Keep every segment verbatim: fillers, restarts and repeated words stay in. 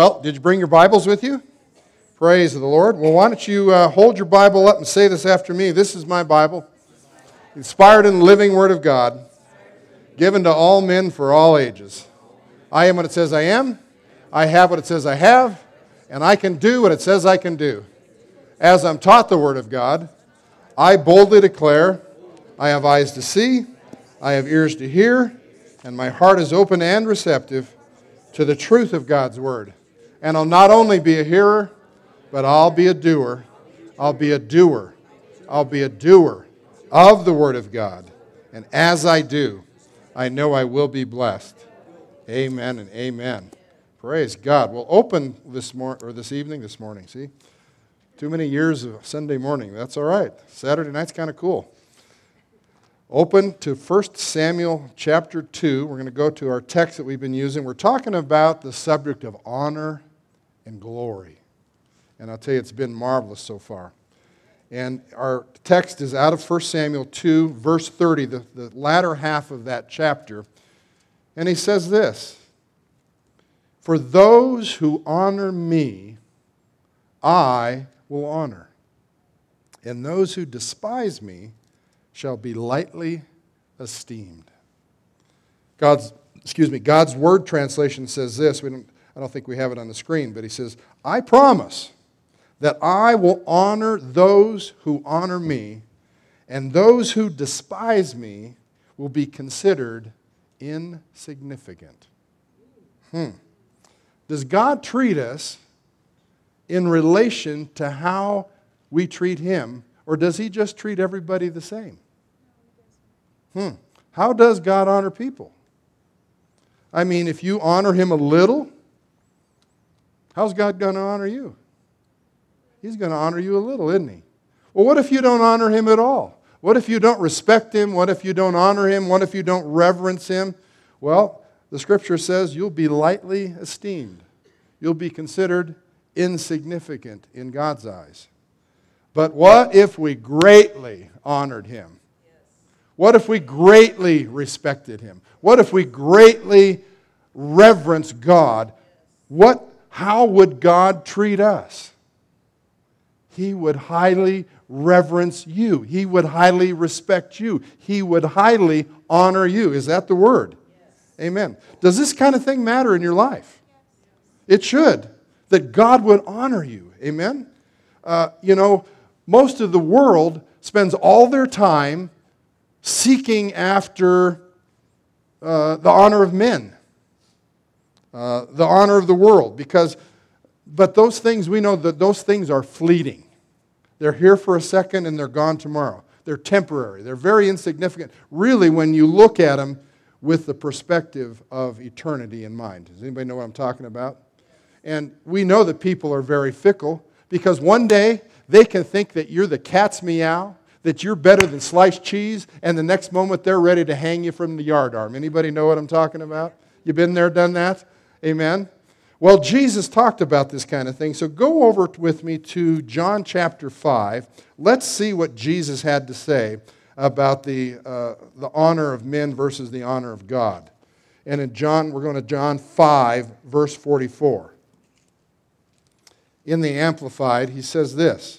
Well, did you bring your Bibles with you? Praise the Lord. Well, why don't you uh, hold your Bible up and say this after me. This is my Bible, inspired in the living Word of God, given to all men for all ages. I am what it says I am. I have what it says I have. And I can do what it says I can do. As I'm taught the Word of God, I boldly declare, I have eyes to see, I have ears to hear, and my heart is open and receptive to the truth of God's Word. And I'll not only be a hearer, but I'll be a doer. I'll be a doer. I'll be a doer of the Word of God. And as I do, I know I will be blessed. Amen and amen. Praise God. We'll open this mor- or this evening, this morning, see? Too many years of Sunday morning. That's all right. Saturday night's kind of cool. Open to First Samuel chapter two. We're going to go to our text that we've been using. We're talking about the subject of honor and glory. And I'll tell you, it's been marvelous so far. And our text is out of First Samuel two, verse thirty, the, the latter half of that chapter. And he says this, "For those who honor me, I will honor. And those who despise me shall be lightly esteemed." God's, excuse me, God's Word translation says this. We don't, I don't think we have it on the screen, but he says, "I promise that I will honor those who honor me, and those who despise me will be considered insignificant." Hmm. Does God treat us in relation to how we treat Him, or does He just treat everybody the same? Hmm. How does God honor people? I mean, if you honor Him a little, how's God going to honor you? He's going to honor you a little, isn't He? Well, what if you don't honor Him at all? What if you don't respect Him? What if you don't honor Him? What if you don't reverence Him? Well, the Scripture says you'll be lightly esteemed. You'll be considered insignificant in God's eyes. But what if we greatly honored Him? What if we greatly respected Him? What if we greatly reverenced God? What, how would God treat us? He would highly reverence you. He would highly respect you. He would highly honor you. Is that the word? Yes. Amen. Does this kind of thing matter in your life? Yes. It should. That God would honor you. Amen? Uh, you know, most of the world spends all their time seeking after uh, the honor of men, uh, the honor of the world, because, but those things, we know that those things are fleeting. They're here for a second and they're gone tomorrow. They're temporary. They're very insignificant, really, when you look at them with the perspective of eternity in mind. Does anybody know what I'm talking about? And we know that people are very fickle, because one day they can think that you're the cat's meow, that you're better than sliced cheese, and the next moment they're ready to hang you from the yardarm. Anybody know what I'm talking about? You been there, done that? Amen? Well, Jesus talked about this kind of thing, so go over with me to John chapter five. Let's see what Jesus had to say about the, uh, the honor of men versus the honor of God. And in John, we're going to John five, verse forty-four. In the Amplified, he says this.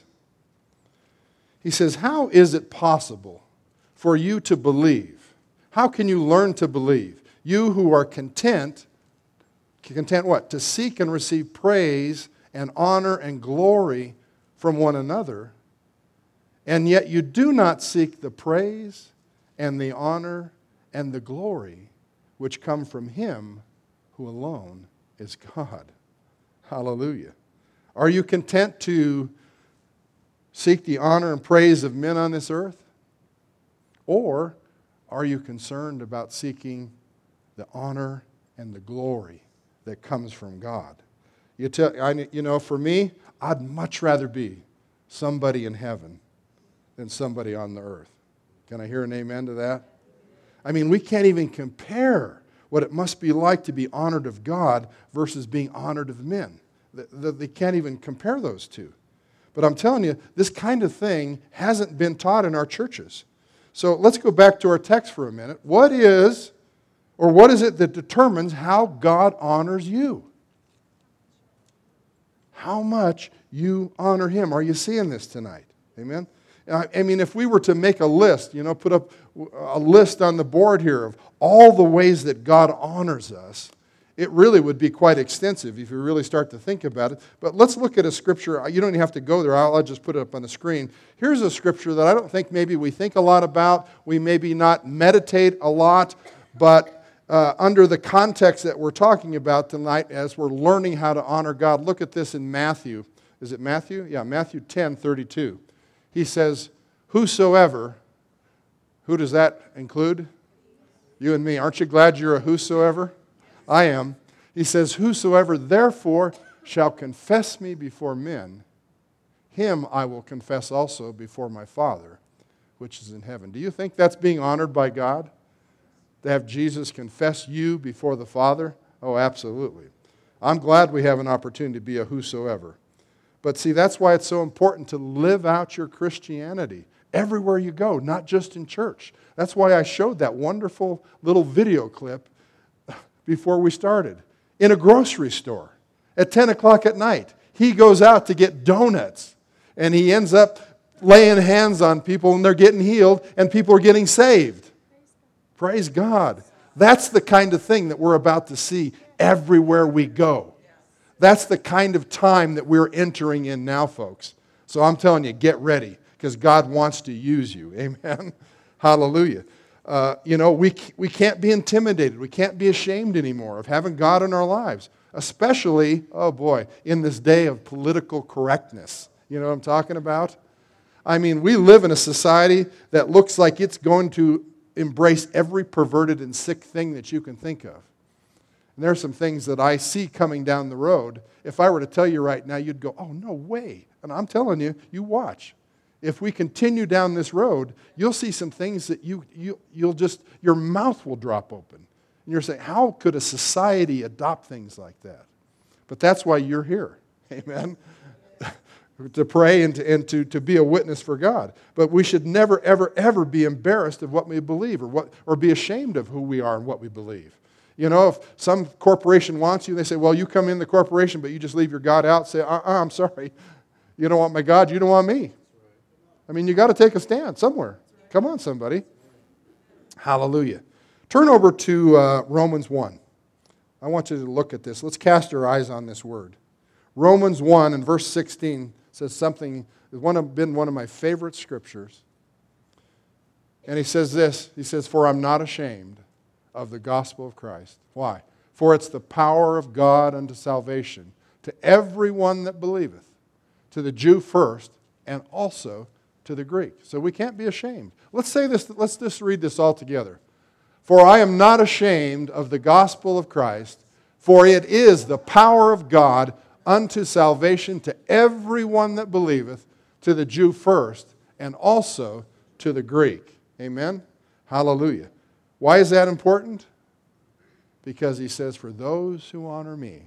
He says, "How is it possible for you to believe? How can you learn to believe? You who are content, content what? To seek and receive praise and honor and glory from one another, and yet you do not seek the praise and the honor and the glory which come from Him who alone is God." Hallelujah. Are you content to seek the honor and praise of men on this earth? Or are you concerned about seeking the honor and the glory that comes from God? You, tell, I, you know, for me, I'd much rather be somebody in heaven than somebody on the earth. Can I hear an amen to that? I mean, we can't even compare what it must be like to be honored of God versus being honored of men. They can't even compare those two. But I'm telling you, this kind of thing hasn't been taught in our churches. So let's go back to our text for a minute. What is, or what is it that determines how God honors you? how much you honor him. Are you seeing this tonight? Amen? I mean, if we were to make a list, you know, put up a list on the board here of all the ways that God honors us, it really would be quite extensive if you really start to think about it. But let's look at a scripture. You don't even have to go there. I'll, I'll just put it up on the screen. Here's a scripture that I don't think maybe we think a lot about. We maybe not meditate a lot, but uh, under the context that we're talking about tonight as we're learning how to honor God, look at this in Matthew. Is it Matthew? Yeah, Matthew ten thirty-two. He says, whosoever, who does that include? You and me. Aren't you glad you're a whosoever? I am. He says, whosoever therefore shall confess me before men, him I will confess also before my Father, which is in heaven. Do you think that's being honored by God? To have Jesus confess you before the Father? Oh, absolutely. I'm glad we have an opportunity to be a whosoever. But see, that's why it's so important to live out your Christianity everywhere you go, not just in church. That's why I showed that wonderful little video clip before we started. In a grocery store at ten o'clock at night, he goes out to get donuts, and he ends up laying hands on people, and they're getting healed, and people are getting saved. Praise God. That's the kind of thing that we're about to see everywhere we go. That's the kind of time that we're entering in now, folks. So I'm telling you, get ready, because God wants to use you. Amen? Hallelujah. Uh, you know, we, we can't be intimidated. We can't be ashamed anymore of having God in our lives, especially, oh boy, in this day of political correctness. You know what I'm talking about? I mean, we live in a society that looks like it's going to embrace every perverted and sick thing that you can think of. And there are some things that I see coming down the road. If I were to tell you right now, you'd go, oh, no way. And I'm telling you, you watch. If we continue down this road, you'll see some things that you, you, you'll just, your mouth will drop open. And you're saying, how could a society adopt things like that? But that's why you're here. Amen? To pray and, to, and to, to be a witness for God. But we should never, ever, ever be embarrassed of what we believe or what or be ashamed of who we are and what we believe. You know, if some corporation wants you, they say, well, you come in the corporation, but you just leave your God out. Say, uh-uh, I'm sorry. You don't want my God, you don't want me. I mean, you got to take a stand somewhere. Come on, somebody. Hallelujah. Turn over to uh, Romans one. I want you to look at this. Let's cast our eyes on this word. Romans one and verse sixteen says something that's one of, been one of my favorite scriptures. And he says this, he says, for I'm not ashamed of the gospel of Christ. Why? For it's the power of God unto salvation to everyone that believeth, to the Jew first, and also to the Greek. So we can't be ashamed. Let's say this, let's just read this all together. For I am not ashamed of the gospel of Christ, for it is the power of God unto salvation to everyone that believeth, to the Jew first, and also to the Greek. Amen? Hallelujah. Why is that important? Because he says, for those who honor me,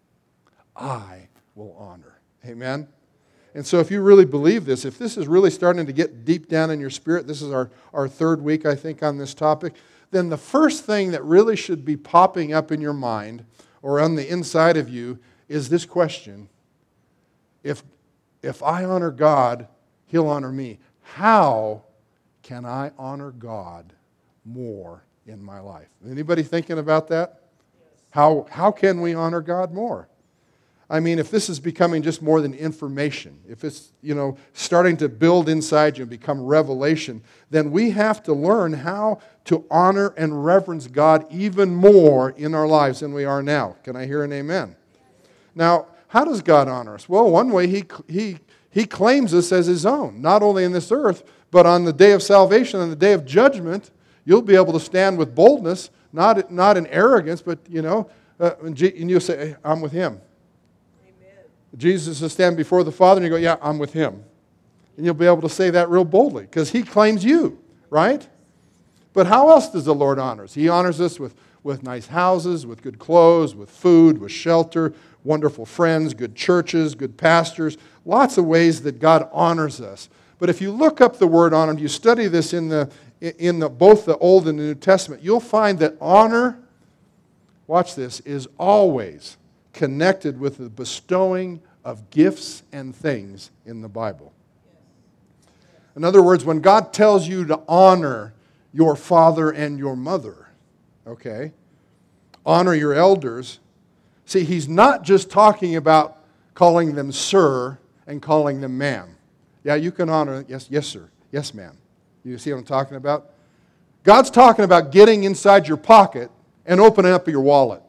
I will honor. Amen? And so if you really believe this, if this is really starting to get deep down in your spirit, this is our, our third week, I think, on this topic, then the first thing that really should be popping up in your mind or on the inside of you is this question. If, if I honor God, He'll honor me. How can I honor God more in my life? Anybody thinking about that? How, how can we honor God more? I mean, if this is becoming just more than information, if it's, you know, starting to build inside you and become revelation, then we have to learn how to honor and reverence God even more in our lives than we are now. Can I hear an amen? Now, how does God honor us? Well, one way he, he, he claims us as His own, not only in this earth, but on the day of salvation, on the day of judgment, you'll be able to stand with boldness, not, not in arrogance, but, you know, uh, and you'll say, hey, I'm with Him. Amen. Jesus will stand before the Father and you go, yeah, I'm with Him. And you'll be able to say that real boldly because He claims you, right? But how else does the Lord honor us? He honors us with, with nice houses, with good clothes, with food, with shelter, wonderful friends, good churches, good pastors, lots of ways that God honors us. But if you look up the word honor, and you study this in the in the, both the Old and the New Testament, you'll find that honor, watch this, is always connected with the bestowing of gifts and things in the Bible. In other words, when God tells you to honor your father and your mother, okay, honor your elders, see, he's not just talking about calling them sir and calling them ma'am. Yeah, you can honor, yes, yes, sir, yes, ma'am. You see what I'm talking about? God's talking about getting inside your pocket and opening up your wallet.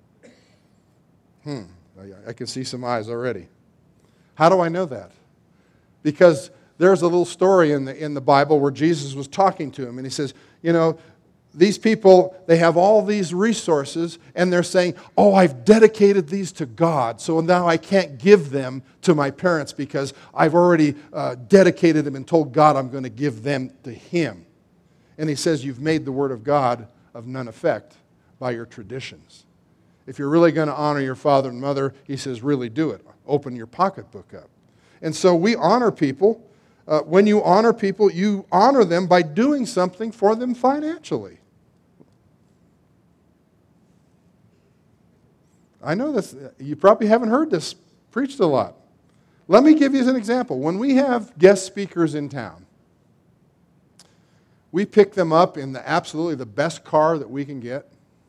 Hmm, I can see some eyes already. How do I know that? Because there's a little story in the, in the Bible where Jesus was talking to him, and he says, you know, these people, they have all these resources, and they're saying, oh, I've dedicated these to God, so now I can't give them to my parents because I've already uh, dedicated them and told God I'm going to give them to Him. And he says, you've made the Word of God of none effect by your traditions. If you're really going to honor your father and mother, he says, really do it. Open your pocketbook up. And so we honor people. Uh, when you honor people, you honor them by doing something for them financially. I know this, you probably haven't heard this preached a lot. Let me give you an example. When we have guest speakers in town, we pick them up in the absolutely the best car that we can get.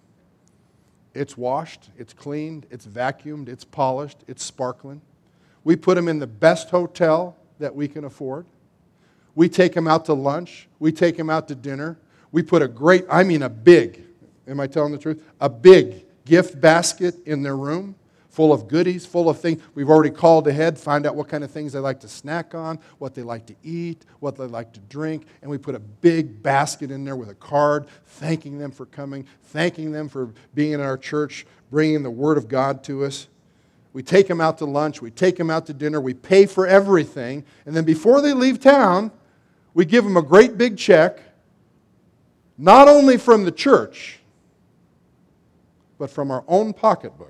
It's washed, it's cleaned, it's vacuumed, it's polished, it's sparkling. We put them in the best hotel that we can afford. We take them out to lunch. We take them out to dinner. We put a great, I mean a big, am I telling the truth? A big gift basket in their room full of goodies, full of things. We've already called ahead, find out what kind of things they like to snack on, what they like to eat, what they like to drink, and we put a big basket in there with a card thanking them for coming, thanking them for being in our church, bringing the Word of God to us. We take them out to lunch, we take them out to dinner, we pay for everything, and then before they leave town, we give them a great big check, not only from the church, but from our own pocketbook.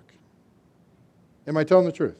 Am I telling the truth?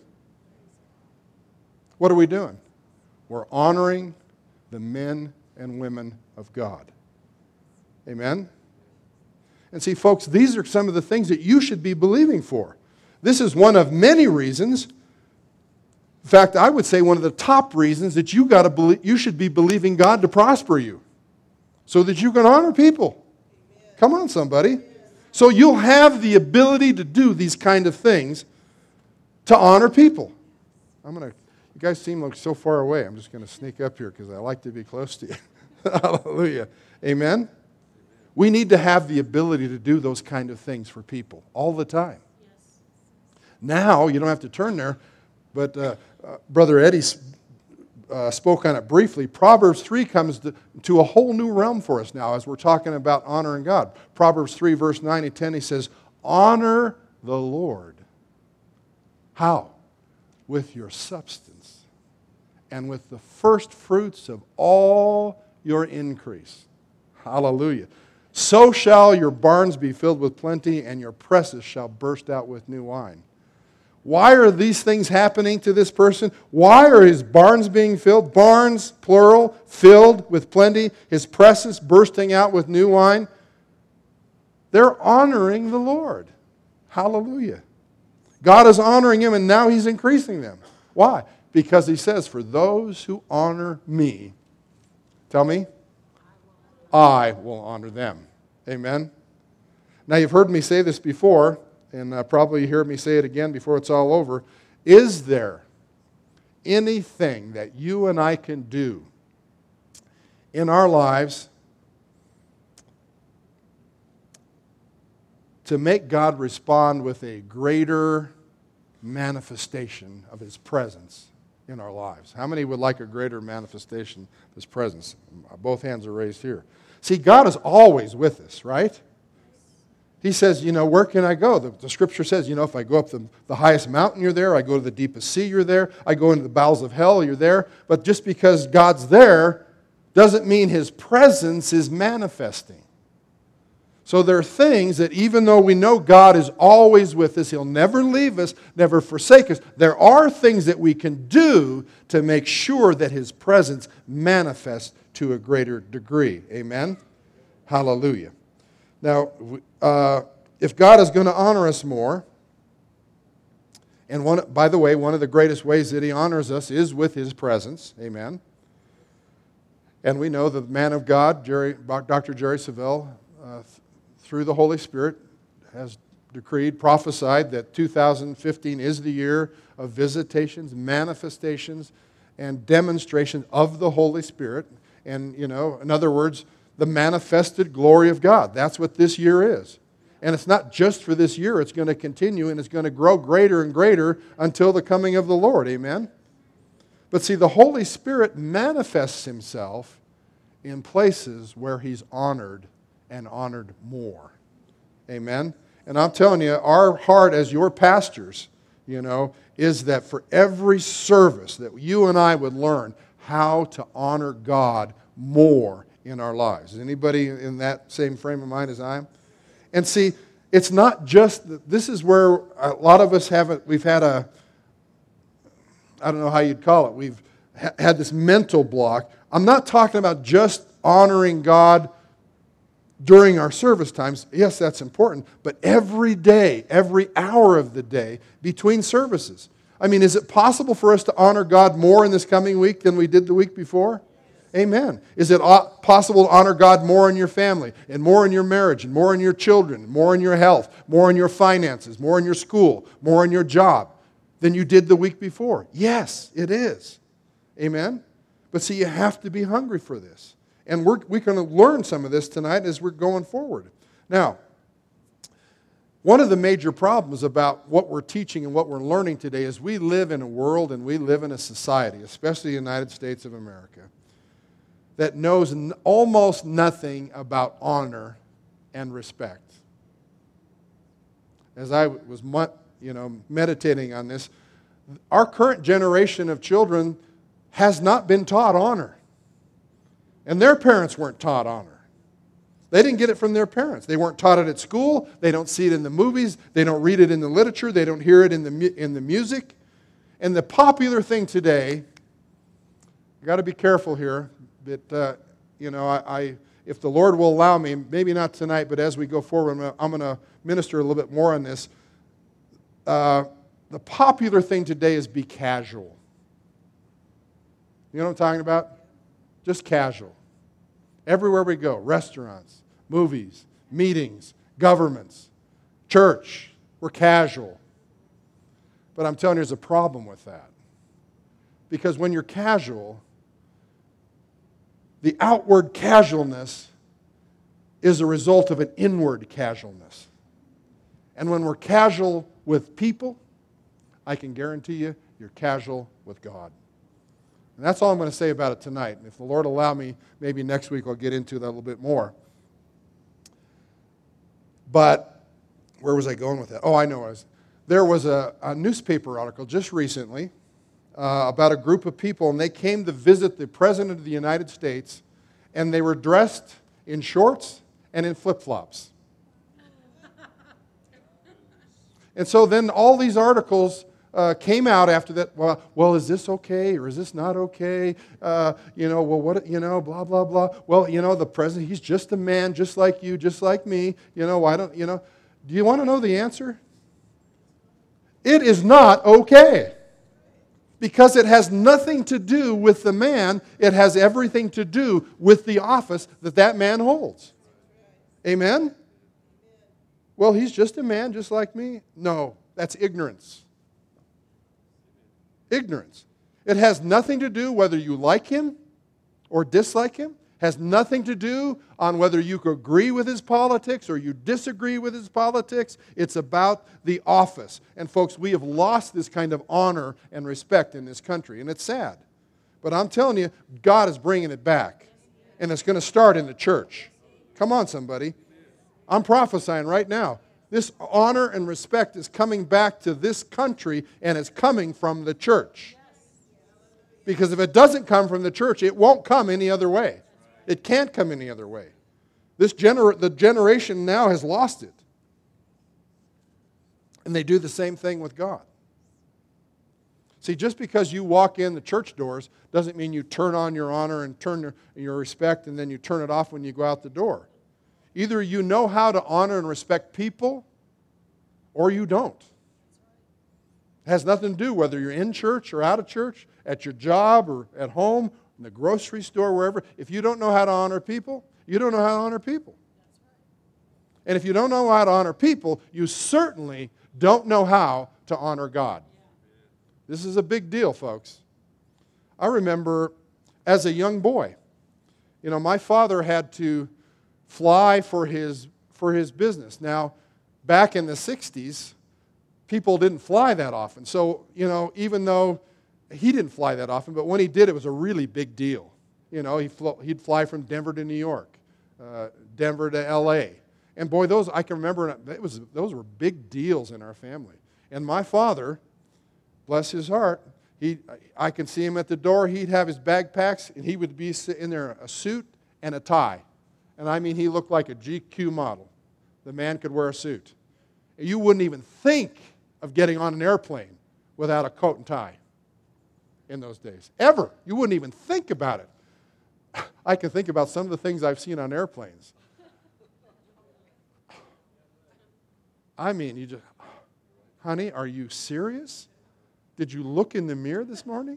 What are we doing? We're honoring the men and women of God. Amen? And see, folks, these are some of the things that you should be believing for. This is one of many reasons. In fact, I would say one of the top reasons that you got to believe, you should be believing God to prosper you, so that you can honor people. Amen. Come on, somebody. So you'll have the ability to do these kind of things to honor people. I'm gonna. You guys seem like so far away. I'm just going to sneak up here because I like to be close to you. Hallelujah. Amen. We need to have the ability to do those kind of things for people all the time. Yes. Now, you don't have to turn there, but uh, uh, Brother Eddie uh, spoke on it briefly. Proverbs three comes to, to a whole new realm for us now as we're talking about honoring God. Proverbs three, verse nine and ten, he says, honor the Lord. How? With your substance and with the first fruits of all your increase. Hallelujah. So shall your barns be filled with plenty, and your presses shall burst out with new wine. Why are these things happening to this person? Why are his barns being filled? Barns, plural, filled with plenty. His presses bursting out with new wine. They're honoring the Lord. Hallelujah. God is honoring him, and now he's increasing them. Why? Because he says, for those who honor me, tell me, I will honor them. Amen? Now, you've heard me say this before, and uh, probably you hear me say it again before it's all over. Is there anything that you and I can do in our lives to make God respond with a greater manifestation of His presence in our lives? How many would like a greater manifestation of His presence? Both hands are raised here. See, God is always with us, right? He says, you know, where can I go? The, the Scripture says, you know, if I go up the, the highest mountain, you're there. I go to the deepest sea, you're there. I go into the bowels of hell, you're there. But just because God's there doesn't mean His presence is manifesting. So there are things that even though we know God is always with us, He'll never leave us, never forsake us, there are things that we can do to make sure that His presence manifests to a greater degree. Amen? Hallelujah. Now, uh, if God is going to honor us more, And one, by the way, one of the greatest ways that he honors us is with his presence. Amen. And we know the man of God, Jerry, Doctor Jerry Savelle, uh, th- through the Holy Spirit, has decreed, prophesied that two thousand fifteen is the year of visitations, manifestations, and demonstrations of the Holy Spirit. And, you know, in other words, the manifested glory of God. That's what this year is. And it's not just for this year. It's going to continue, and it's going to grow greater and greater until the coming of the Lord. Amen? But see, the Holy Spirit manifests himself in places where he's honored and honored more. Amen? And I'm telling you, our heart as your pastors, you know, is that for every service that you and I would learn how to honor God more in our lives. Is anybody in that same frame of mind as I am? And see, it's not just, this is where a lot of us haven't, we've had a, I don't know how you'd call it, we've ha- had this mental block. I'm not talking about just honoring God during our service times. Yes, that's important, but every day, every hour of the day between services. I mean, is it possible for us to honor God more in this coming week than we did the week before? Amen. Is it possible to honor God more in your family, and more in your marriage, and more in your children, more in your health, more in your finances, more in your school, more in your job than you did the week before? Yes, it is. Amen. But see, you have to be hungry for this. And we're, we're going to learn some of this tonight as we're going forward. Now, one of the major problems about what we're teaching and what we're learning today is we live in a world and we live in a society, especially the United States of America, that knows n- almost nothing about honor and respect. As I was you know, meditating on this, our current generation of children has not been taught honor. And their parents weren't taught honor. They didn't get it from their parents. They weren't taught it at school. They don't see it in the movies. They don't read it in the literature. They don't hear it in the, mu- in the music. And the popular thing today, I've got to be careful here, but, uh, you know, I, I, if the Lord will allow me, maybe not tonight, but as we go forward, I'm going to minister a little bit more on this. Uh, the popular thing today is be casual. You know what I'm talking about? Just casual. Everywhere we go, restaurants, movies, meetings, governments, church, we're casual. But I'm telling you, there's a problem with that. Because when you're casual, the outward casualness is a result of an inward casualness. And when we're casual with people, I can guarantee you, you're casual with God. And that's all I'm going to say about it tonight. And if the Lord allow me, maybe next week I'll get into that a little bit more. But where was I going with that? Oh, I know. I was, there was a, a newspaper article just recently uh, about a group of people, and they came to visit the President of the United States, and they were dressed in shorts and in flip-flops. And so then all these articles Uh, came out after that. Well, well, is this okay or is this not okay? Uh, you know, well, what, you know, blah, blah, blah. Well, you know, the president, he's just a man just like you, just like me. You know, why don't, you know, do you want to know the answer? It is not okay. Because it has nothing to do with the man. It has everything to do with the office that that man holds. Amen? Well, he's just a man just like me. No, that's ignorance. Ignorance. It has nothing to do whether you like him or dislike him. Has nothing to do on whether you agree with his politics or you disagree with his politics. It's about the office. And folks, we have lost this kind of honor and respect in this country, and it's sad. But I'm telling you, God is bringing it back, and it's going to start in the church. Come on, somebody. I'm prophesying right now. This honor and respect is coming back to this country, and it's coming from the church. Because if it doesn't come from the church, it won't come any other way. It can't come any other way. This gener- the generation now has lost it. And they do the same thing with God. See, just because you walk in the church doors doesn't mean you turn on your honor and turn your, your respect and then you turn it off when you go out the door. Either you know how to honor and respect people or you don't. It has nothing to do whether you're in church or out of church, at your job or at home, in the grocery store, wherever. If you don't know how to honor people, you don't know how to honor people. And if you don't know how to honor people, you certainly don't know how to honor God. This is a big deal, folks. I remember as a young boy, you know, my father had to fly for his, for his business. Now, back in the sixties, people didn't fly that often. So, you know, even though he didn't fly that often, but when he did, it was a really big deal. You know, he flo- he'd fly from Denver to New York, uh, Denver to L A. And boy, those, I can remember, it was, those were big deals in our family. And my father, bless his heart, he, I can see him at the door. He'd have his backpacks, and he would be in there, a suit and a tie. And I mean, he looked like a G Q model. The man could wear a suit. You wouldn't even think of getting on an airplane without a coat and tie in those days. Ever. You wouldn't even think about it. I can think about some of the things I've seen on airplanes. I mean, you just, honey, are you serious? Did you look in the mirror this morning?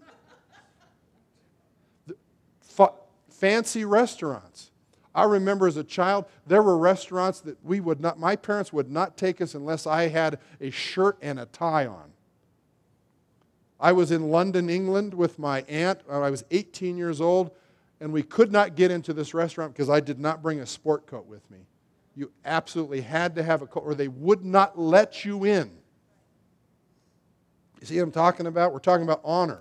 The, fa- fancy restaurants. I remember as a child, there were restaurants that we would not, my parents would not take us unless I had a shirt and a tie on. I was in London, England with my aunt. I was eighteen years old, and we could not get into this restaurant because I did not bring a sport coat with me. You absolutely had to have a coat, or they would not let you in. You see what I'm talking about? We're talking about honor.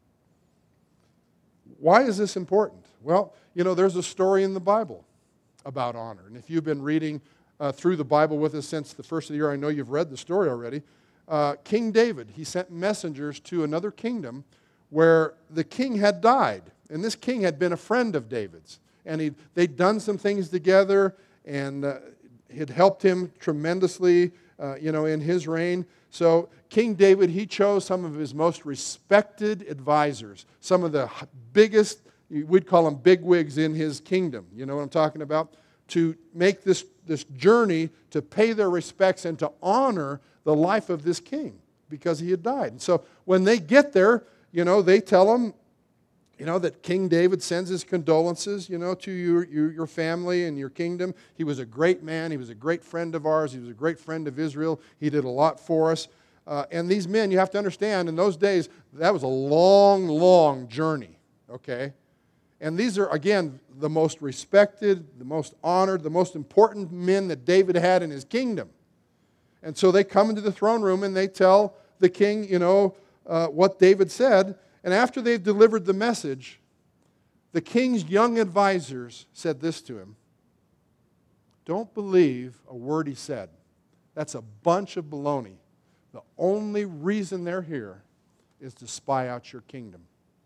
Why is this important? Well, you know, there's a story in the Bible about honor. And if you've been reading uh, through the Bible with us since the first of the year, I know you've read the story already. Uh, King David, he sent messengers to another kingdom where the king had died. And this king had been a friend of David's. And he'd, they'd done some things together, and uh, it helped him tremendously, uh, you know, in his reign. So King David, he chose some of his most respected advisors, some of the biggest, we'd call them bigwigs in his kingdom, you know what I'm talking about, to make this, this journey to pay their respects and to honor the life of this king because he had died. And so when they get there, you know, they tell him, you know, that King David sends his condolences, you know, to your, your, your family and your kingdom. He was a great man. He was a great friend of ours. He was a great friend of Israel. He did a lot for us. Uh, and these men, you have to understand, in those days, that was a long, long journey, okay? And these are, again, the most respected, the most honored, the most important men that David had in his kingdom. And so they come into the throne room and they tell the king, you know, uh, what David said. And after they've delivered the message, the king's young advisors said this to him: don't believe a word he said. That's a bunch of baloney. The only reason they're here is to spy out your kingdom.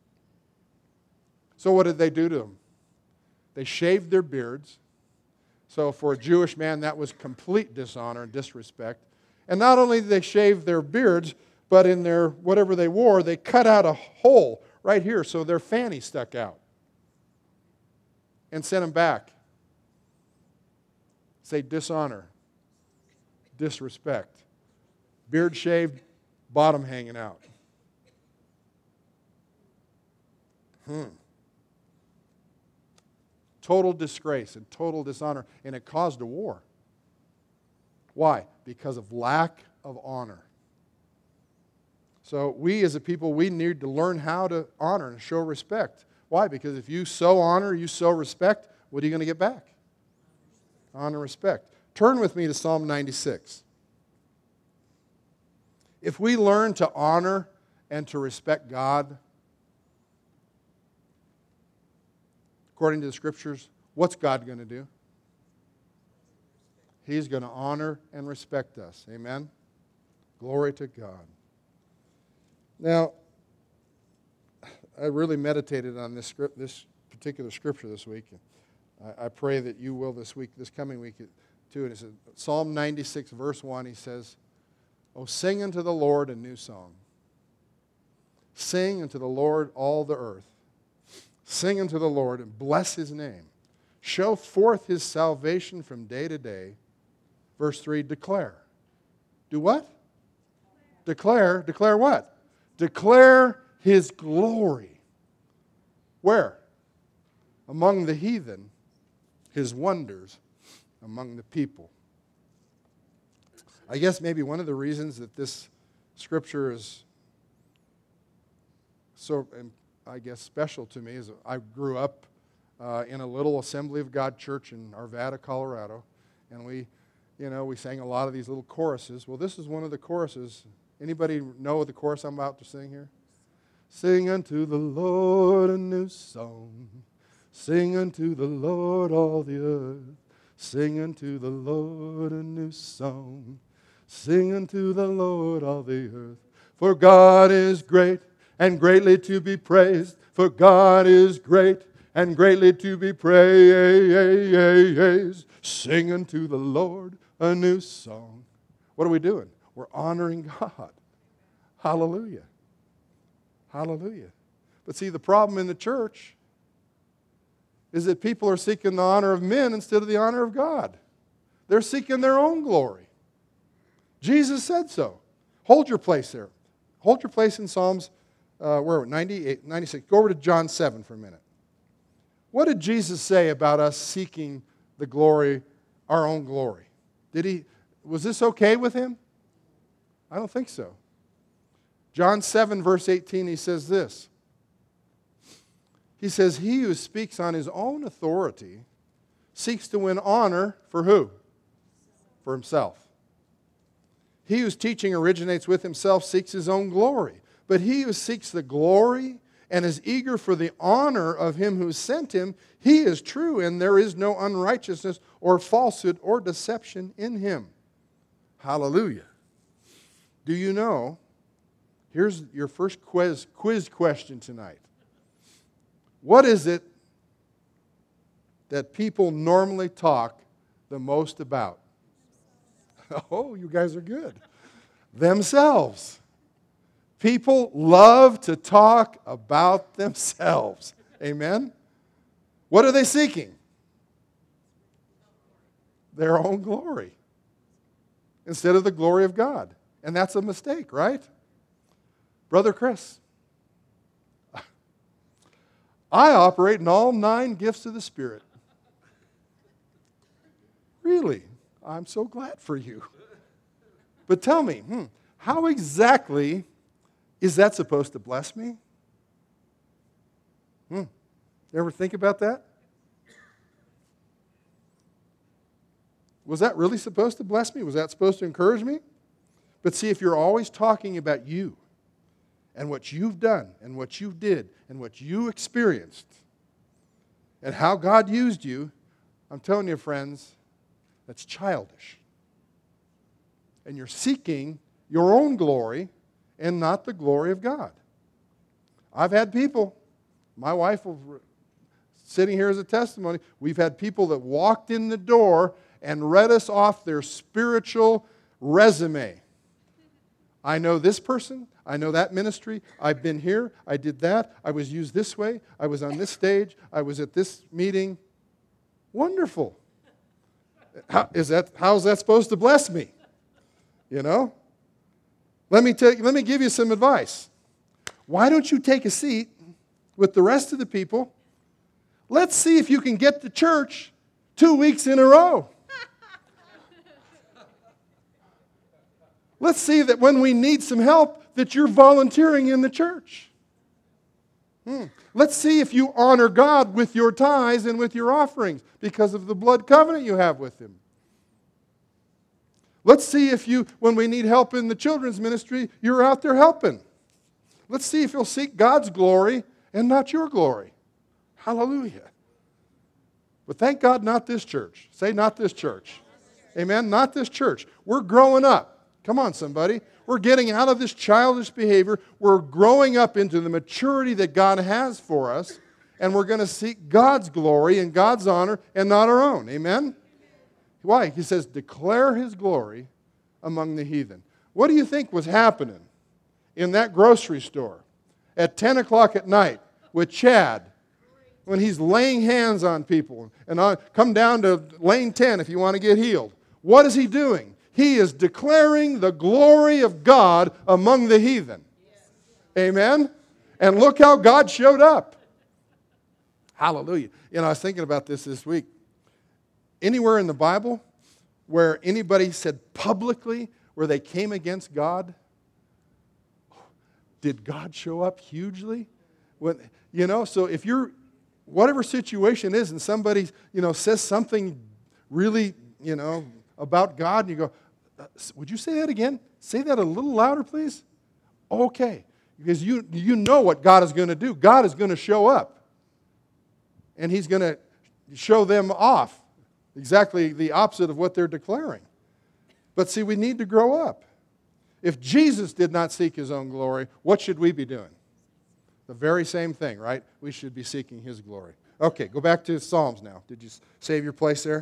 So what did they do to him? They shaved their beards. So for a Jewish man, that was complete dishonor and disrespect. And not only did they shave their beards, but in their, whatever they wore, they cut out a hole right here so their fanny stuck out. And sent them back. Say dishonor, disrespect. Beard shaved, bottom hanging out. Hmm. Total disgrace and total dishonor, and it caused a war. Why? Because of lack of honor. So we as a people, we need to learn how to honor and show respect. Why? Because if you sow honor, you sow respect, what are you going to get back? Honor and respect. Turn with me to Psalm ninety-six. If we learn to honor and to respect God, according to the Scriptures, what's God going to do? He's going to honor and respect us. Amen? Glory to God. Now, I really meditated on this script, this particular scripture this week. I, I pray that you will this week, this coming week too. And it says, Psalm ninety-six, verse one, he says, "Oh, sing unto the Lord a new song. Sing unto the Lord all the earth. Sing unto the Lord and bless his name. Show forth his salvation from day to day." Verse three, declare. Do what? Declare, declare what? Declare His glory. Where? Among the heathen, His wonders among the people. I guess maybe one of the reasons that this scripture is so, I guess, special to me is I grew up uh, in a little Assembly of God church in Arvada, Colorado, and we, you know, we sang a lot of these little choruses. Well, this is one of the choruses. Anybody know the chorus I'm about to sing here? Sing unto the Lord a new song. Sing unto the Lord all the earth. Sing unto the Lord a new song. Sing unto the Lord all the earth. For God is great and greatly to be praised. For God is great and greatly to be praised. Sing unto the Lord a new song. What are we doing? We're honoring God. Hallelujah. Hallelujah. But see, the problem in the church is that people are seeking the honor of men instead of the honor of God. They're seeking their own glory. Jesus said so. Hold your place there. Hold your place in Psalms, uh, where are we? ninety-eight, ninety-six. Go over to John seven for a minute. What did Jesus say about us seeking the glory, our own glory? Did he, was this okay with him? I don't think so. John seven, verse eighteen, he says this. He says, he who speaks on his own authority seeks to win honor for who? For himself. He whose teaching originates with himself seeks his own glory. But he who seeks the glory and is eager for the honor of him who sent him, he is true, and there is no unrighteousness or falsehood or deception in him. Hallelujah. Do you know? Here's your first quiz, quiz question tonight. What is it that people normally talk the most about? Oh, you guys are good. Themselves. People love to talk about themselves. Amen? What are they seeking? Their own glory instead of the glory of God. And that's a mistake, right? Brother Chris, I operate in all nine gifts of the Spirit. Really? I'm so glad for you. But tell me, hmm, how exactly is that supposed to bless me? Hmm. You ever think about that? Was that really supposed to bless me? Was that supposed to encourage me? But see, if you're always talking about you and what you've done and what you did and what you experienced and how God used you, I'm telling you, friends, that's childish. And you're seeking your own glory and not the glory of God. I've had people, my wife was sitting here as a testimony, we've had people that walked in the door and read us off their spiritual resume. I know this person, I know that ministry, I've been here, I did that, I was used this way, I was on this stage, I was at this meeting. Wonderful. How is that, how is that supposed to bless me? You know? Let me take, let me give you some advice. Why don't you take a seat with the rest of the people? Let's see if you can get to church two weeks in a row. Let's see that when we need some help, that you're volunteering in the church. Hmm. Let's see if you honor God with your tithes and with your offerings because of the blood covenant you have with Him. Let's see if you, when we need help in the children's ministry, you're out there helping. Let's see if you'll seek God's glory and not your glory. Hallelujah. But thank God, not this church. Say, not this church. Amen? Not this church. We're growing up. Come on, somebody. We're getting out of this childish behavior. We're growing up into the maturity that God has for us, and we're going to seek God's glory and God's honor and not our own. Amen? Why? He says, declare His glory among the heathen. What do you think was happening in that grocery store at ten o'clock at night with Chad when he's laying hands on people? And on, come down to lane ten if you want to get healed. What is he doing? He is declaring the glory of God among the heathen. Amen? And look how God showed up. Hallelujah. You know, I was thinking about this this week. Anywhere in the Bible where anybody said publicly where they came against God, did God show up hugely? When, you know, so if you're, whatever situation is, and somebody, you know, says something really, you know, about God, and you go, would you say that again? Say that a little louder, please. Okay. Because you, you know what God is going to do. God is going to show up. And He's going to show them off. Exactly the opposite of what they're declaring. But see, we need to grow up. If Jesus did not seek His own glory, what should we be doing? The very same thing, right? We should be seeking His glory. Okay, go back to Psalms now. Did you save your place there?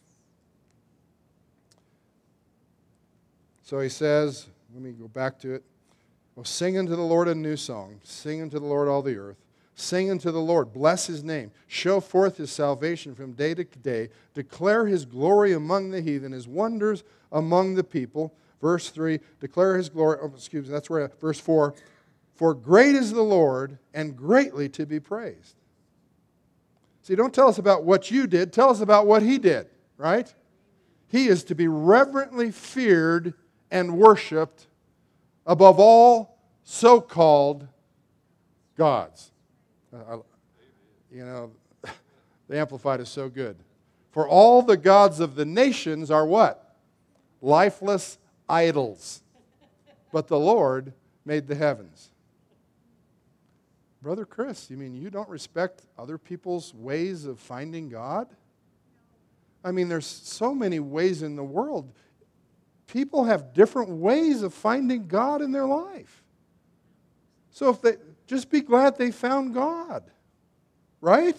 So he says, let me go back to it. Oh, sing unto the Lord a new song. Sing unto the Lord all the earth. Sing unto the Lord. Bless His name. Show forth His salvation from day to day. Declare His glory among the heathen, His wonders among the people. Verse three, declare His glory. Oh, excuse me, that's where, verse four. For great is the Lord, and greatly to be praised. See, don't tell us about what you did. Tell us about what He did, right? He is to be reverently feared and worshiped above all so-called gods. Uh, you know, the Amplified is so good. For all the gods of the nations are what? Lifeless idols. But the Lord made the heavens. Brother Chris, you mean you don't respect other people's ways of finding God? I mean, there's so many ways in the world. People have different ways of finding God in their life. So if they just be glad they found God, right?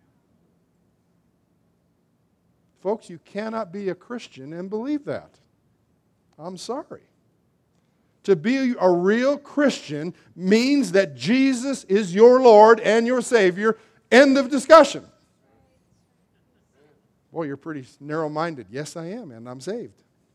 Folks, you cannot be a Christian and believe that. I'm sorry. To be a real Christian means that Jesus is your Lord and your Savior. End of discussion. Boy, you're pretty narrow-minded. Yes, I am, and I'm saved.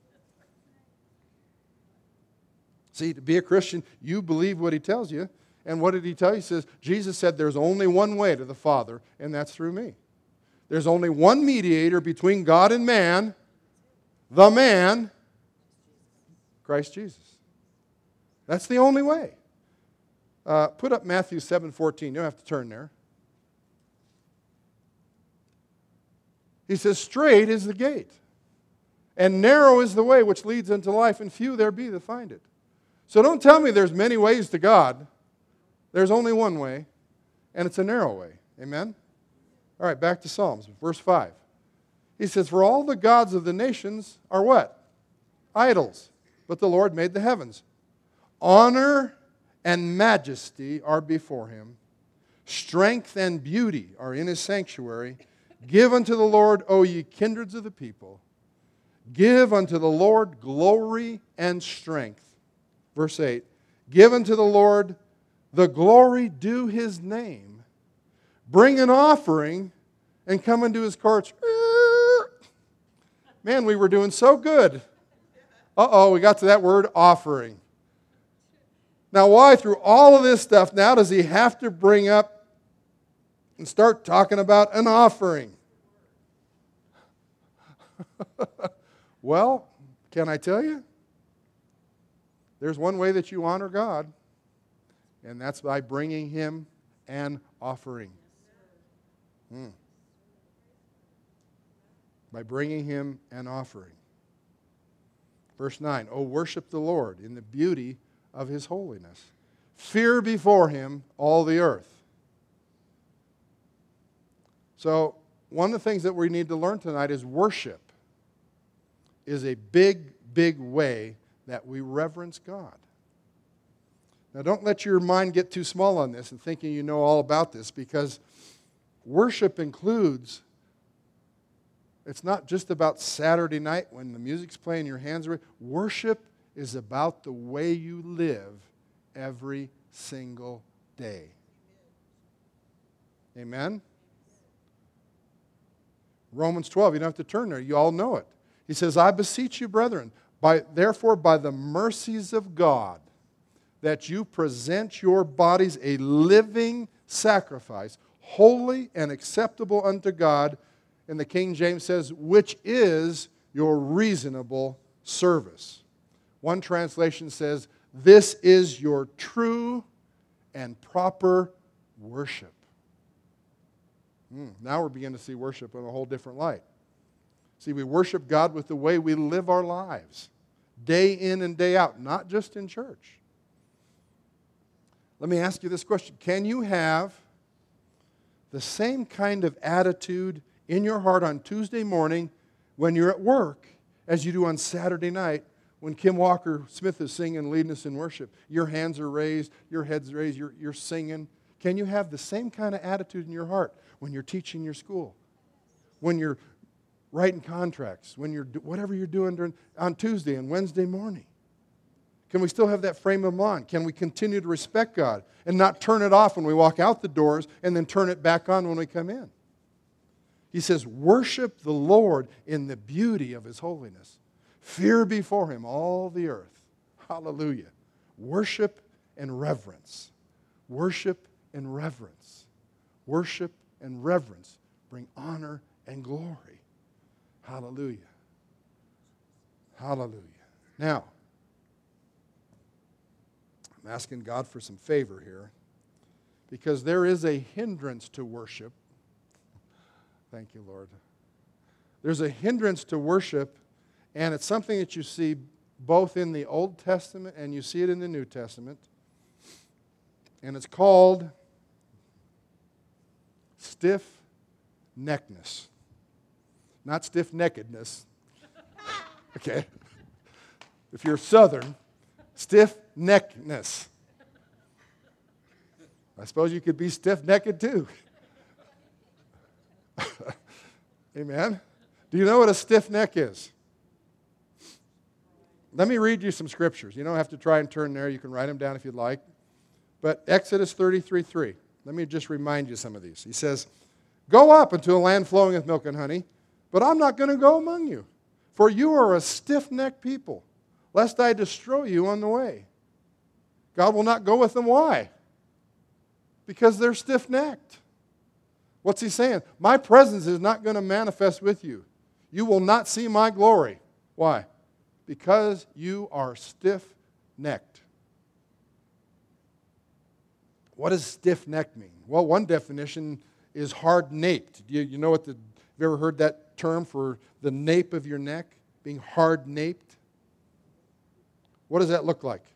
See, to be a Christian, you believe what He tells you. And what did He tell you? He says, Jesus said there's only one way to the Father, and that's through me. There's only one mediator between God and man, the man, Christ Jesus. That's the only way. Uh, put up Matthew seven fourteen. You don't have to turn there. He says, straight is the gate, and narrow is the way which leads unto life, and few there be that find it. So don't tell me there's many ways to God. There's only one way, and it's a narrow way. Amen? All right, back to Psalms, verse five. He says, for all the gods of the nations are what? Idols. But the Lord made the heavens. Honor and majesty are before Him. Strength and beauty are in His sanctuary. Give unto the Lord, O ye kindreds of the people. Give unto the Lord glory and strength. Verse eight. Give unto the Lord the glory due His name. Bring an offering and come into His courts. Man, we were doing so good. Uh-oh, we got to that word, offering. Now, why through all of this stuff now does He have to bring up and start talking about an offering? Well, can I tell you? There's one way that you honor God, and that's by bringing Him an offering. Hmm. By bringing Him an offering. Verse nine, oh, worship the Lord in the beauty of His holiness. Fear before Him all the earth. So, one of the things that we need to learn tonight is worship is a big, big way that we reverence God. Now, don't let your mind get too small on this and thinking you know all about this, because worship includes, it's not just about Saturday night when the music's playing, your hands are. Worship is about the way you live every single day. Amen? Romans twelve, you don't have to turn there. You all know it. He says, I beseech you, brethren, By, therefore, by the mercies of God, that you present your bodies a living sacrifice, holy and acceptable unto God. And the King James says, which is your reasonable service. One translation says, this is your true and proper worship. Hmm, now we're beginning to see worship in a whole different light. See, we worship God with the way we live our lives, day in and day out, not just in church. Let me ask you this question. Can you have the same kind of attitude in your heart on Tuesday morning when you're at work as you do on Saturday night when Kim Walker Smith is singing, leading us in worship? Your hands are raised, your head's raised, you're, you're singing. Can you have the same kind of attitude in your heart when you're teaching your school, when you're writing contracts, when you're whatever you're doing during, on Tuesday and Wednesday morning? Can we still have that frame of mind? Can we continue to respect God and not turn it off when we walk out the doors and then turn it back on when we come in? He says, worship the Lord in the beauty of His holiness. Fear before Him all the earth. Hallelujah. Worship and reverence. Worship and reverence. Worship and reverence bring honor and glory. Hallelujah. Hallelujah. Now, I'm asking God for some favor here, because there is a hindrance to worship. Thank you, Lord. There's a hindrance to worship, and it's something that you see both in the Old Testament and you see it in the New Testament. And it's called stiff-neckedness. Not stiff-neckedness. Okay? If you're Southern, stiff-neckedness. I suppose you could be stiff-necked too. Amen? Do you know what a stiff neck is? Let me read you some scriptures. You don't have to try and turn there. You can write them down if you'd like. But Exodus thirty-three three. Let me just remind you some of these. He says, go up into a land flowing with milk and honey, but I'm not going to go among you, for you are a stiff-necked people, lest I destroy you on the way. God will not go with them. Why? Because they're stiff-necked. What's he saying? My presence is not going to manifest with you. You will not see my glory. Why? Because you are stiff-necked. What does stiff-necked mean? Well, one definition is hard-naped. You, you know what the, have you ever heard that term for the nape of your neck? Being hard-naped? What does that look like?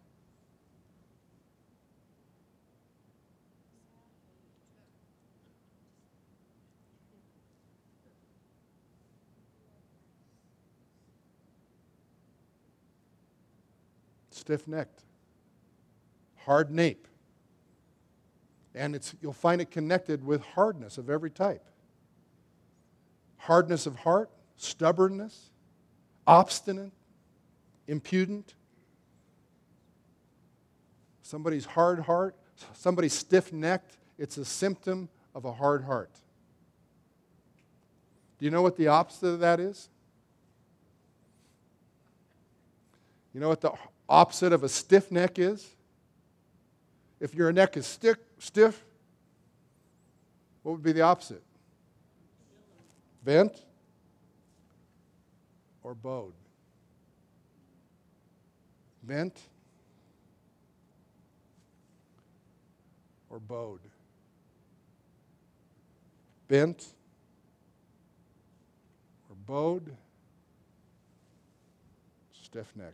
Stiff-necked. Hard nape. And it's, you'll find it connected with hardness of every type. Hardness of heart, stubbornness, obstinate, impudent. Somebody's hard heart, somebody's stiff-necked, it's a symptom of a hard heart. Do you know what the opposite of that is? You know what the opposite of a stiff neck is? If your neck is stiff, stiff, what would be the opposite? Bent or bowed? Bent or bowed? Bent or bowed? Stiff-necked.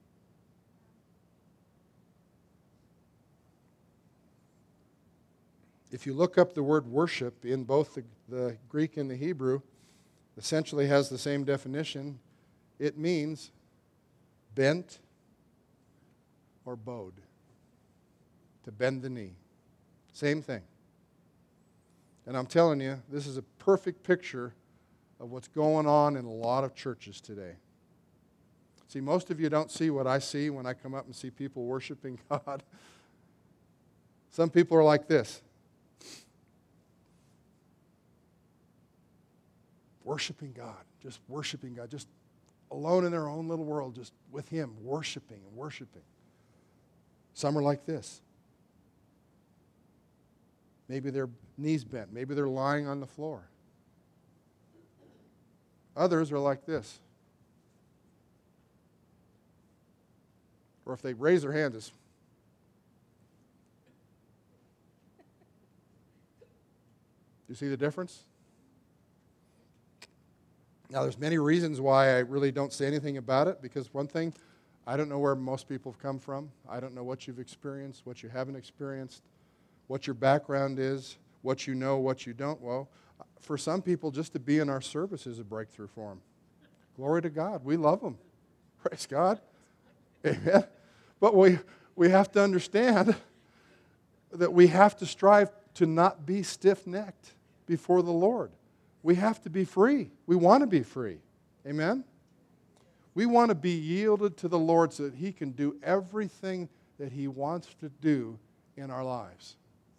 If you look up the word worship in both the, the Greek and the Hebrew, essentially has the same definition. It means bent or bowed. To bend the knee. Same thing. And I'm telling you, this is a perfect picture of what's going on in a lot of churches today. See, most of you don't see what I see when I come up and see people worshiping God. Some people are like this. Worshiping God, just worshiping God, just alone in their own little world, just with Him, worshiping and worshiping. Some are like this. Maybe their knees bent. Maybe they're lying on the floor. Others are like this. Or if they raise their hands, it's you see the difference? Now, there's many reasons why I really don't say anything about it, because one thing, I don't know where most people have come from. I don't know what you've experienced, what you haven't experienced, what your background is, what you know, what you don't. Well, for some people, just to be in our service is a breakthrough for them. Glory to God. We love them. Praise God. Amen. But we, we have to understand that we have to strive to not be stiff-necked before the Lord. We have to be free. We want to be free. Amen? We want to be yielded to the Lord so that He can do everything that He wants to do in our lives.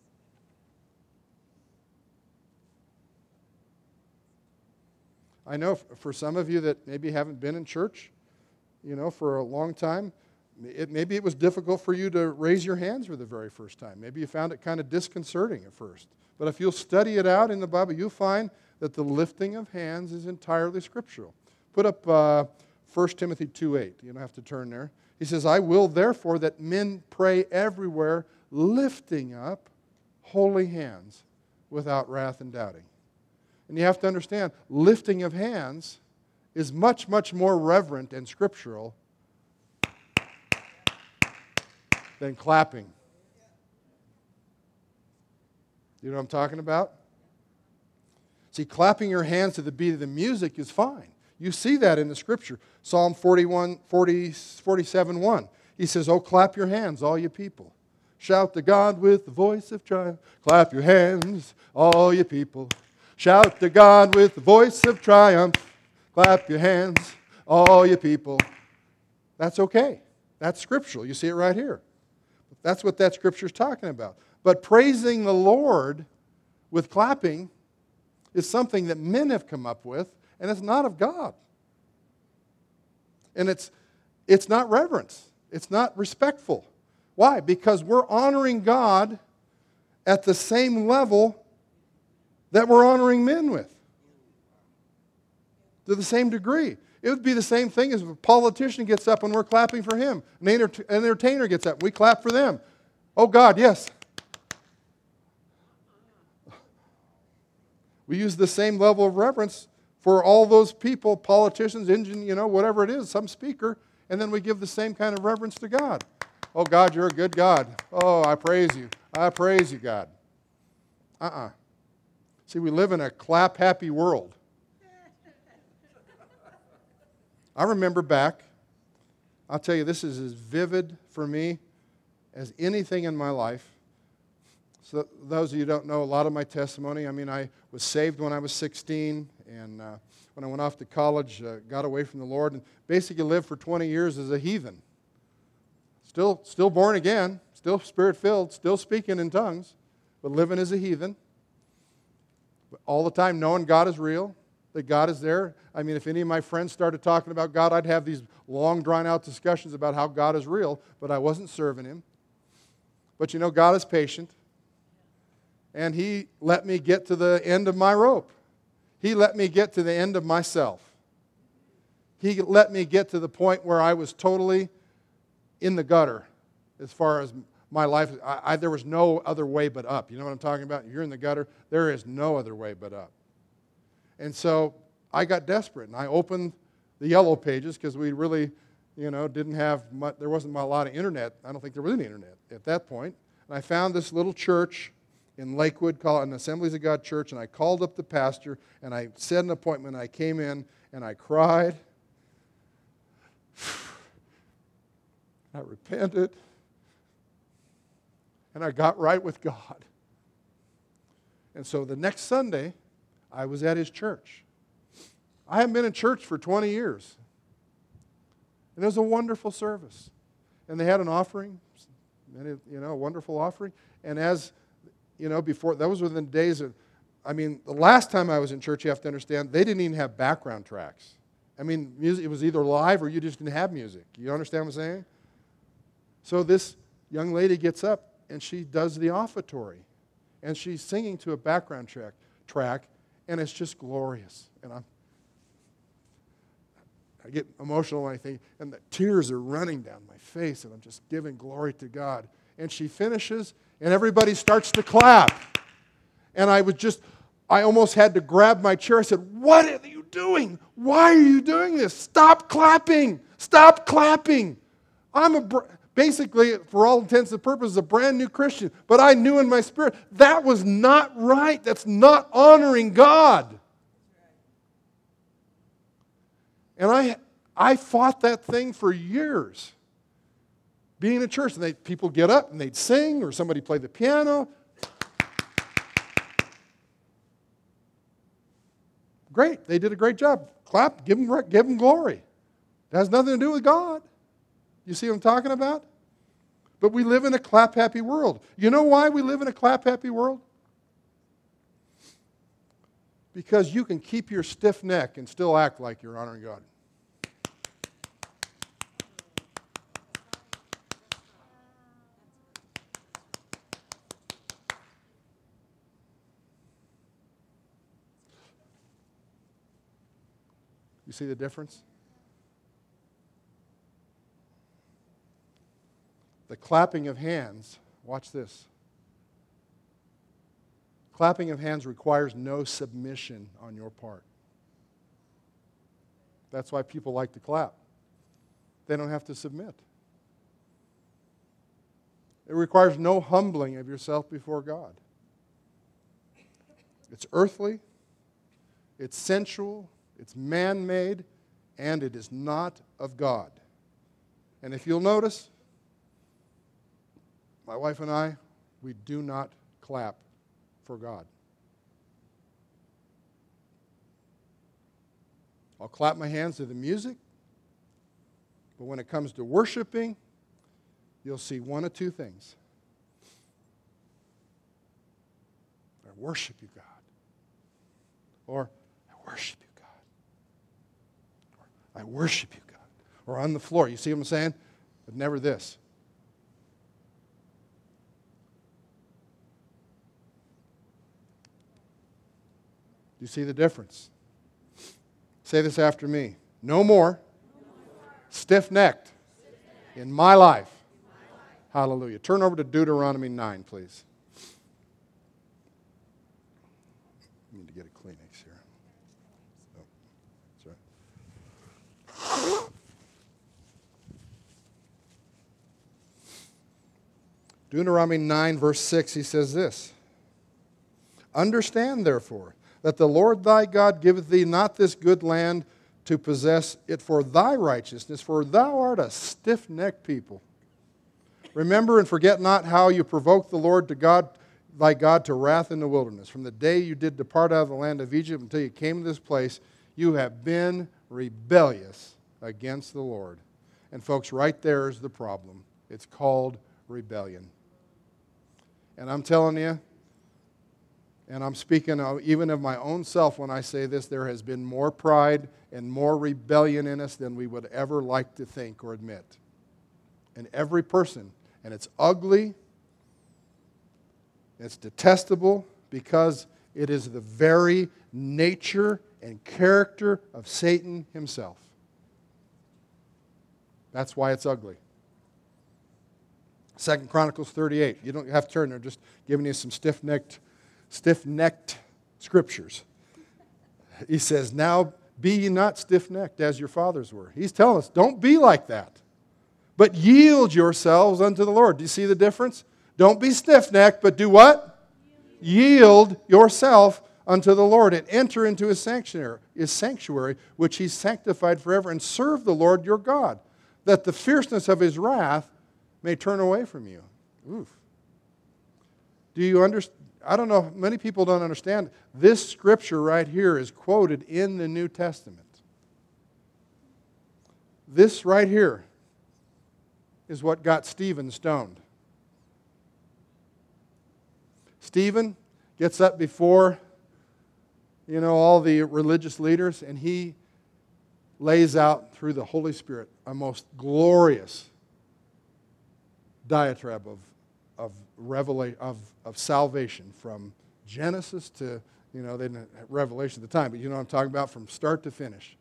I know for some of you that maybe haven't been in church, you know, for a long time, it, maybe it was difficult for you to raise your hands for the very first time. Maybe you found it kind of disconcerting at first. But if you'll study it out in the Bible, you'll find that the lifting of hands is entirely scriptural. Put up uh, First Timothy two eight. You don't have to turn there. He says, I will therefore that men pray everywhere, lifting up holy hands without wrath and doubting. And you have to understand, lifting of hands is much, much more reverent and scriptural than clapping. You know what I'm talking about? See, clapping your hands to the beat of the music is fine. You see that in the Scripture. Psalm forty-one, forty, forty-seven one. He says, oh, clap your hands, all you people. Shout to God with the voice of triumph. Clap your hands, all you people. Shout to God with the voice of triumph. Clap your hands, all you people. That's okay. That's scriptural. You see it right here. That's what that Scripture is talking about. But praising the Lord with clapping is something that men have come up with, and it's not of God. And it's, it's not reverence. It's not respectful. Why? Because we're honoring God at the same level that we're honoring men with. To the same degree. It would be the same thing as if a politician gets up and we're clapping for him. An entertainer gets up and we clap for them. Oh God, yes. We use the same level of reverence for all those people, politicians, engine, you know, whatever it is, some speaker, and then we give the same kind of reverence to God. Oh, God, you're a good God. Oh, I praise you. I praise you, God. Uh-uh. See, we live in a clap-happy world. I remember back, I'll tell you, this is as vivid for me as anything in my life. So those of you who don't know a lot of my testimony, I mean, I was saved when I was sixteen, and uh, when I went off to college, uh, got away from the Lord, and basically lived for twenty years as a heathen. Still, still born again, still Spirit-filled, still speaking in tongues, but living as a heathen. But all the time knowing God is real, that God is there. I mean, if any of my friends started talking about God, I'd have these long, drawn-out discussions about how God is real, but I wasn't serving Him. But you know, God is patient. And He let me get to the end of my rope. He let me get to the end of myself. He let me get to the point where I was totally in the gutter as far as my life. I, I, there was no other way but up. You know what I'm talking about? You're in the gutter. There is no other way but up. And so I got desperate, and I opened the Yellow Pages because we really, you know, didn't have much, there wasn't a lot of internet. I don't think there was any internet at that point. And I found this little church in Lakewood, called an Assemblies of God church, and I called up the pastor, and I set an appointment. I came in, and I cried. I repented, and I got right with God. And so the next Sunday, I was at his church. I haven't been in church for twenty years. And it was a wonderful service. And they had an offering, you know, a wonderful offering. And as You know, before, those were the days of, I mean, the last time I was in church, you have to understand, they didn't even have background tracks. I mean, music, it was either live or you just didn't have music. You understand what I'm saying? So this young lady gets up and she does the offertory. And she's singing to a background track, track and it's just glorious. And I'm, I get emotional when I think, and the tears are running down my face, and I'm just giving glory to God. And she finishes, and everybody starts to clap. And I was just, I almost had to grab my chair. I said, what are you doing? Why are you doing this? Stop clapping. Stop clapping. I'm a, basically, for all intents and purposes, a brand new Christian. But I knew in my spirit, that was not right. That's not honoring God. And I I fought that thing for years. Being in church, and they, people get up and they'd sing, or somebody play the piano. Great, they did a great job. Clap, give them, give them glory. It has nothing to do with God. You see what I'm talking about? But we live in a clap-happy world. You know why we live in a clap-happy world? Because you can keep your stiff neck and still act like you're honoring God. You see the difference? The clapping of hands, watch this. Clapping of hands requires no submission on your part. That's why people like to clap. They don't have to submit. It requires no humbling of yourself before God. It's earthly, it's sensual, it's man-made, and it is not of God. And if you'll notice, my wife and I, we do not clap for God. I'll clap my hands to the music, but when it comes to worshiping, you'll see one of two things. I worship you, God. Or I worship you, God. I worship you, God. Or on the floor. You see what I'm saying? But never this. You see the difference? Say this after me. No more stiff-necked in my life. Hallelujah. Turn over to Deuteronomy nine, please. I need to get a Kleenex here. Oh, that's right. Deuteronomy nine, verse six, he says this. Understand, therefore, that the Lord thy God giveth thee not this good land to possess it for thy righteousness, for thou art a stiff-necked people. Remember and forget not how you provoked the Lord to God, thy God to wrath in the wilderness. From the day you did depart out of the land of Egypt until you came to this place, you have been rebellious against the Lord. And folks, right there is the problem. It's called rebellion. And I'm telling you, and I'm speaking of, even of my own self when I say this, there has been more pride and more rebellion in us than we would ever like to think or admit. In every person. And it's ugly. It's detestable because it is the very nature and character of Satan himself. That's why it's ugly. Second Chronicles thirty-eight. You don't have to turn there, just giving you some stiff-necked stiff-necked scriptures. He says, now be ye not stiff-necked as your fathers were. He's telling us, don't be like that. But yield yourselves unto the Lord. Do you see the difference? Don't be stiff-necked, but do what? Yield yourself unto the Lord and enter into his sanctuary, his sanctuary, which he's sanctified forever, and serve the Lord your God, that the fierceness of his wrath may turn away from you. Oof. Do you understand? I don't know, many people don't understand. This scripture right here is quoted in the New Testament. This right here is what got Stephen stoned. Stephen gets up before, you know, all the religious leaders, and he lays out through the Holy Spirit a most glorious diatribe of, of, revela- of, of salvation from Genesis to, you know, they didn't have Revelation at the time, but you know what I'm talking about, from start to finish.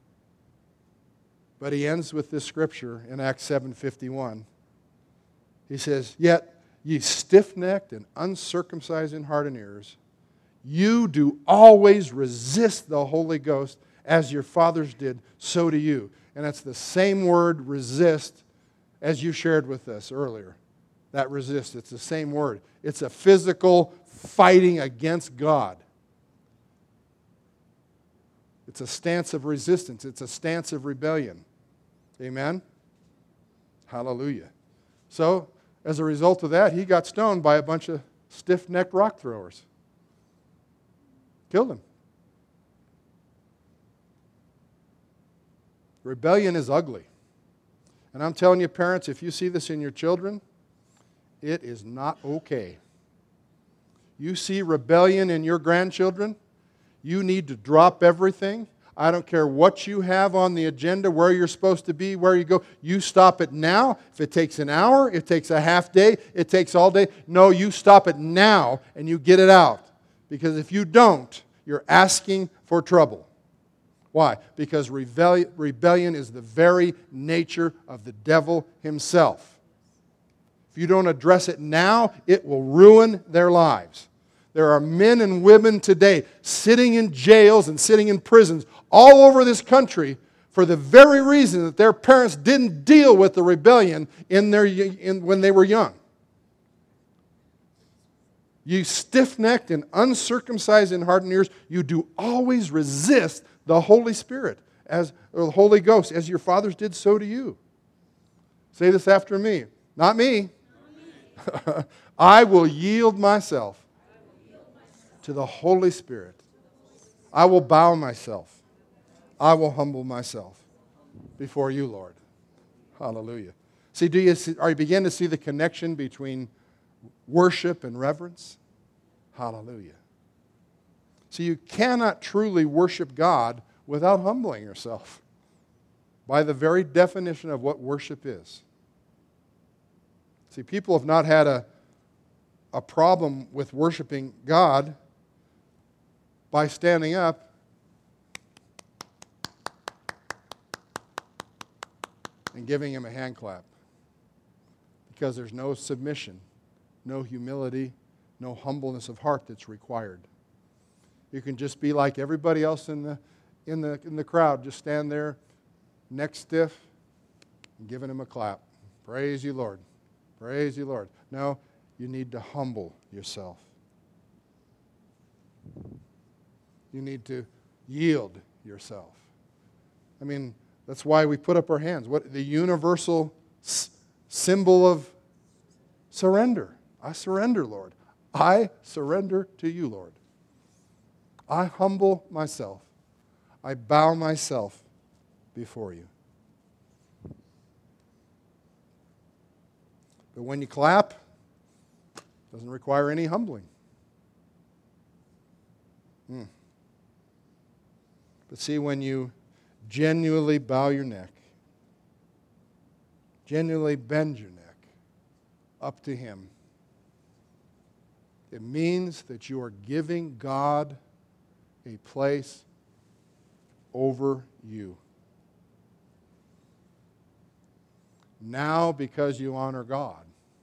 But he ends with this scripture in Acts seven fifty-one. He says, "Yet ye stiff-necked and uncircumcised in heart and ears, you do always resist the Holy Ghost, as your fathers did, so do you." And that's the same word, resist, as you shared with us earlier. That resist, it's the same word. It's a physical fighting against God. It's a stance of resistance. It's a stance of rebellion. Amen? Hallelujah. So, as a result of that, he got stoned by a bunch of stiff-necked rock throwers. Killed him. Rebellion is ugly. And I'm telling you, parents, if you see this in your children, it is not okay. You see rebellion in your grandchildren, you need to drop everything. I don't care what you have on the agenda, where you're supposed to be, where you go. You stop it now. If it takes an hour, it takes a half day, it takes all day. No, you stop it now and you get it out. Because if you don't, you're asking for trouble. Why? Because rebellion, rebellion is the very nature of the devil himself. If you don't address it now, it will ruin their lives. There are men and women today sitting in jails and sitting in prisons all over this country for the very reason that their parents didn't deal with the rebellion in their, in, when they were young. You stiff-necked and uncircumcised in heart and ears, you do always resist the Holy Spirit, as or the Holy Ghost, as your fathers did, so do you. Say this after me. Not me. Not me. I will yield myself to the Holy Spirit. I will bow myself. I will humble myself before you, Lord. Hallelujah. See, do you see, are you beginning to see the connection between worship and reverence? Hallelujah. See, you cannot truly worship God without humbling yourself, by the very definition of what worship is. See, people have not had a, a problem with worshiping God by standing up and giving Him a hand clap, because there's no submission, no humility, no humbleness of heart that's required. You can just be like everybody else in the in the in the crowd, just stand there, neck stiff, and giving Him a clap. Praise you, Lord. Praise you, Lord. No, you need to humble yourself. You need to yield yourself. I mean, that's why we put up our hands. What the universal s- symbol of surrender. I surrender, Lord. I surrender to you, Lord. I humble myself. I bow myself before you. But when you clap, it doesn't require any humbling. Hmm. But see, when you genuinely bow your neck, genuinely bend your neck up to Him, it means that you are giving God a place over you. Now, because you honor God,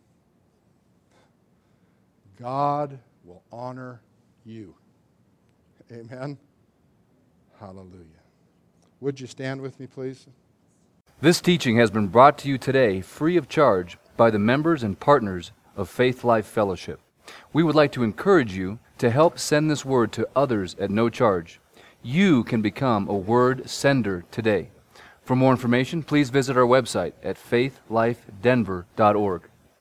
God will honor you. Amen? Hallelujah. Would you stand with me, please? This teaching has been brought to you today free of charge by the members and partners of Faith Life Fellowship. We would like to encourage you to help send this word to others at no charge. You can become a word sender today. For more information, please visit our website at faith life denver dot org.